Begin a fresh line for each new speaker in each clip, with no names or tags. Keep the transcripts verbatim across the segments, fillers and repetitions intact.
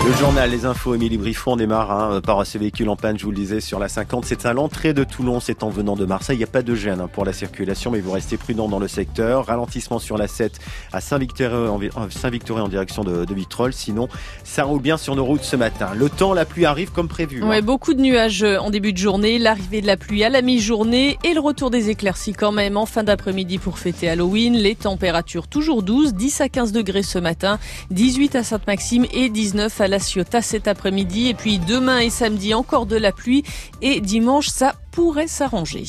Le journal, les infos, Émilie Briffon, on démarre hein, par ce véhicule en panne, je vous le disais, sur la cinquante. C'est à l'entrée de Toulon, c'est en venant de Marseille. Il n'y a pas de gêne hein, pour la circulation, mais vous restez prudent dans le secteur. Ralentissement sur la sept à Saint-Victoré en, Saint-Victoré en direction de, de Vitrolles. Sinon, ça roule bien sur nos routes ce matin. Le temps, la pluie arrive comme prévu.
Ouais,
hein.
Beaucoup de nuages en début de journée, l'arrivée de la pluie à la mi-journée et le retour des éclaircies quand même en fin d'après-midi pour fêter Halloween. Les températures toujours douze, dix à quinze degrés ce matin, dix-huit à Sainte-Maxime et dix-neuf à La Ciotat cet après-midi. Et puis demain et samedi encore de la pluie et dimanche ça pourrait s'arranger.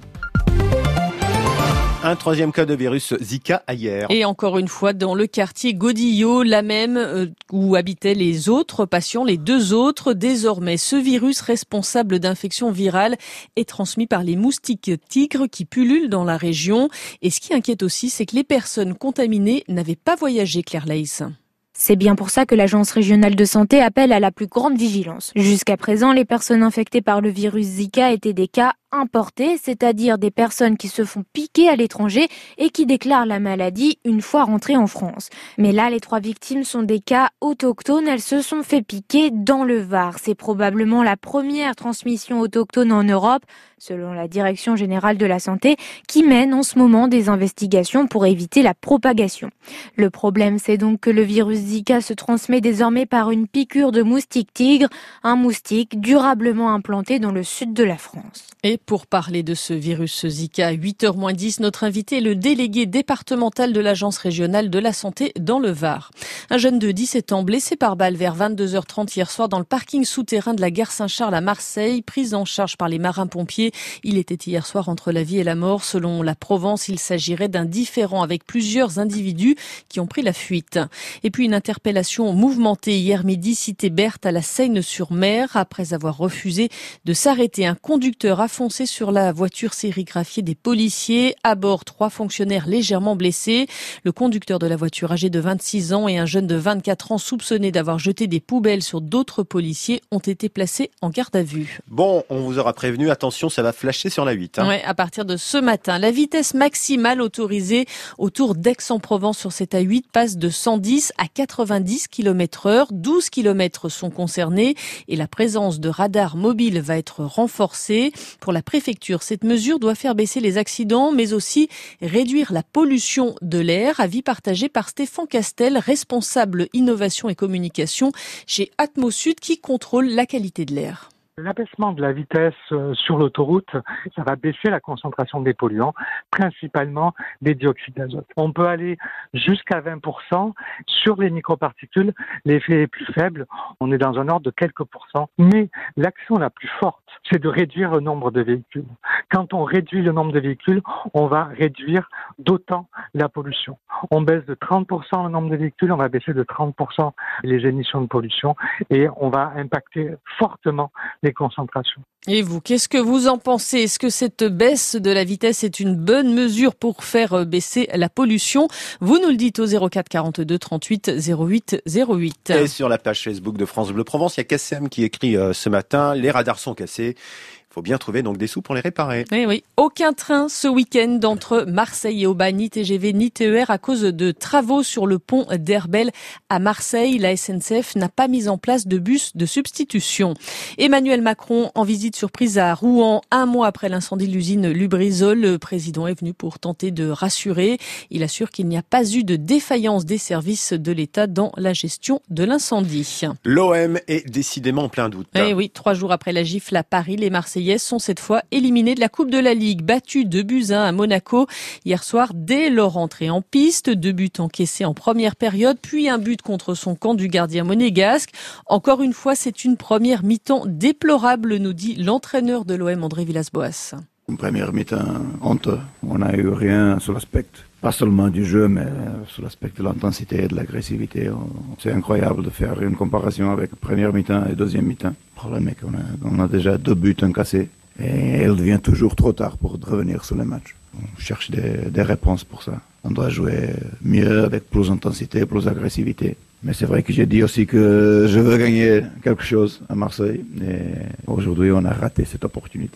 Un troisième cas de virus Zika hier.
Et encore une fois, dans le quartier Godillot, la même euh, où habitaient les autres patients, les deux autres. Désormais, ce virus responsable d'infections virales est transmis par les moustiques tigres qui pullulent dans la région. Et ce qui inquiète aussi, c'est que les personnes contaminées n'avaient pas voyagé, Claire Laïs.
C'est bien pour ça que l'Agence régionale de santé appelle à la plus grande vigilance. Jusqu'à présent, les personnes infectées par le virus Zika étaient des cas importés, c'est-à-dire des personnes qui se font piquer à l'étranger et qui déclarent la maladie une fois rentrées en France. Mais là, les trois victimes sont des cas autochtones. Elles se sont fait piquer dans le Var. C'est probablement la première transmission autochtone en Europe, selon la Direction générale de la santé, qui mène en ce moment des investigations pour éviter la propagation. Le problème, c'est donc que le virus Zika se transmet désormais par une piqûre de moustique tigre, un moustique durablement implanté dans le sud de la France.
Et pour parler de ce virus Zika, à huit heures moins dix, notre invité est le délégué départemental de l'Agence régionale de la santé dans le Var. Un jeune de dix-sept ans blessé par balle vers vingt-deux heures trente hier soir dans le parking souterrain de la gare Saint-Charles à Marseille, pris en charge par les marins-pompiers. Il était hier soir entre la vie et la mort. Selon la Provence, il s'agirait d'un différend avec plusieurs individus qui ont pris la fuite. Et puis une interpellation mouvementée hier midi, cité Berthe à la Seyne-sur-Mer. Après avoir refusé de s'arrêter, un conducteur a foncé sur la voiture sérigraphiée des policiers. À bord, trois fonctionnaires légèrement blessés. Le conducteur de la voiture, âgé de vingt-six ans, et un jeune de vingt-quatre ans soupçonné d'avoir jeté des poubelles sur d'autres policiers ont été placés en garde à vue.
Bon, on vous aura prévenu, attention, ça va flasher sur la huit. Hein.
Ouais, à partir de ce matin, la vitesse maximale autorisée autour d'Aix-en-Provence sur cette A huit passe de cent dix à quatre-vingt-dix kilomètres heure. douze kilomètres sont concernés et la présence de radars mobiles va être renforcée. Pour la préfecture, cette mesure doit faire baisser les accidents, mais aussi réduire la pollution de l'air. Avis partagé par Stéphane Castel, responsable innovation et communication chez Atmosud, qui contrôle la qualité de l'air.
L'abaissement de la vitesse sur l'autoroute, ça va baisser la concentration des polluants, principalement des dioxydes d'azote. On peut aller jusqu'à vingt pour cent sur les microparticules. L'effet est plus faible, on est dans un ordre de quelques pourcents. Mais l'action la plus forte, c'est de réduire le nombre de véhicules. Quand on réduit le nombre de véhicules, on va réduire d'autant la pollution. On baisse de trente pour cent le nombre de véhicules, on va baisser de trente pour cent les émissions de pollution et on va impacter fortement les concentrations.
Et vous, qu'est-ce que vous en pensez? Est-ce que cette baisse de la vitesse est une bonne mesure pour faire baisser la pollution? Vous nous le dites au zéro quatre quarante-deux trente-huit zéro huit zéro huit.
Et sur la page Facebook de France Bleu Provence, il y a K C M qui écrit euh, ce matin, les radars sont cassés. Il faut bien trouver donc des sous pour les réparer.
Oui, oui. Aucun train ce week-end entre Marseille et Aubagne, ni T G V ni T E R à cause de travaux sur le pont d'Herbel à Marseille. La S N C F n'a pas mis en place de bus de substitution. Emmanuel Macron en visite surprise à Rouen un mois après l'incendie de l'usine Lubrizol. Le président est venu pour tenter de rassurer. Il assure qu'il n'y a pas eu de défaillance des services de l'État dans la gestion de l'incendie.
L'O M est décidément en plein doute.
Eh oui, trois jours après la gifle à Paris, les Marseillais sont cette fois éliminés de la Coupe de la Ligue, battus deux buts à un à Monaco hier soir dès leur entrée en piste. Deux buts encaissés en première période, puis un but contre son camp du gardien monégasque. Encore une fois, c'est une première mi-temps déplorable, nous dit l'entraîneur de l'O M, André Villas-Boas.
Une première mi-temps honteuse. On n'a eu rien sur l'aspect, pas seulement du jeu, mais sur l'aspect de l'intensité et de l'agressivité. C'est incroyable de faire une comparaison avec première mi-temps et deuxième mi-temps. Le problème est qu'on a, on a déjà deux buts encaissés et il devient toujours trop tard pour revenir sur les matchs. On cherche des, des réponses pour ça. On doit jouer mieux, avec plus d'intensité, plus d'agressivité. Mais c'est vrai que j'ai dit aussi que je veux gagner quelque chose à Marseille. Et aujourd'hui, on a raté cette opportunité.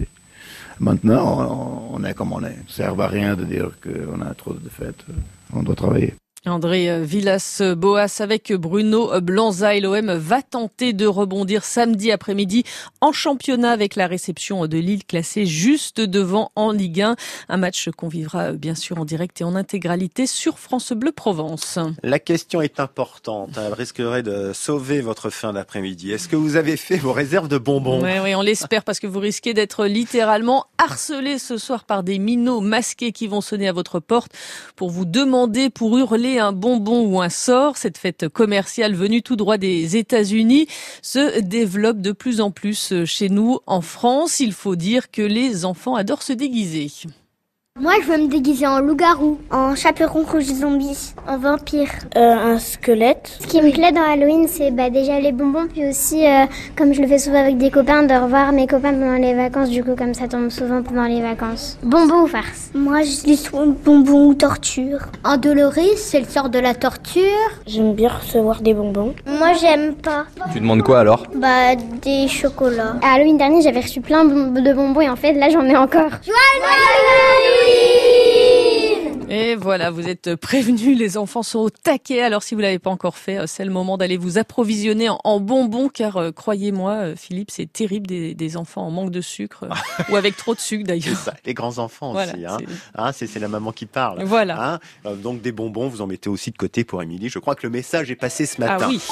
Maintenant, on, on est comme on est. Ça ne sert à rien de dire qu'on a trop de défaites. On doit travailler.
André Villas-Boas avec Bruno Blanza et l'O M va tenter de rebondir samedi après-midi en championnat avec la réception de Lille classée juste devant en Ligue un. Un match qu'on vivra bien sûr en direct et en intégralité sur France Bleu Provence.
La question est importante. Elle risquerait de sauver votre fin d'après-midi. Est-ce que vous avez fait vos réserves de bonbons ?
Oui, oui, on l'espère parce que vous risquez d'être littéralement harcelé ce soir par des minots masqués qui vont sonner à votre porte pour vous demander, pour hurler un bonbon ou un sort. Cette fête commerciale venue tout droit des États-Unis se développe de plus en plus chez nous en France. Il faut dire que les enfants adorent se déguiser.
Moi, je veux me déguiser en loup-garou, en chaperon rouge zombie, en vampire.
Euh, un squelette.
Ce qui me plaît dans Halloween, c'est bah, déjà les bonbons, puis aussi, euh, comme je le fais souvent avec des copains, de revoir mes copains pendant les vacances. Du coup, comme ça tombe souvent pendant les vacances. Bonbons ou farce? Moi, je dis soit bonbons ou torture. En Doloris, c'est le sort de la torture.
J'aime bien recevoir des bonbons.
Moi, j'aime pas.
Tu demandes quoi alors?
Bah, des chocolats. À Halloween dernier, j'avais reçu plein de bonbons et en fait, là, j'en ai encore. Joyeux
Et voilà, vous êtes prévenus, les enfants sont au taquet. Alors si vous l'avez pas encore fait, c'est le moment d'aller vous approvisionner en, en bonbons, car euh, croyez-moi, Philippe, c'est terrible des, des enfants en manque de sucre, euh, ou avec trop de sucre d'ailleurs.
Ça, les grands enfants
voilà,
aussi, hein.
C'est...
Hein, c'est, c'est la maman qui parle.
Voilà.
Hein, donc des bonbons, vous en mettez aussi de côté pour Émilie. Je crois que le message est passé ce matin.
Ah oui.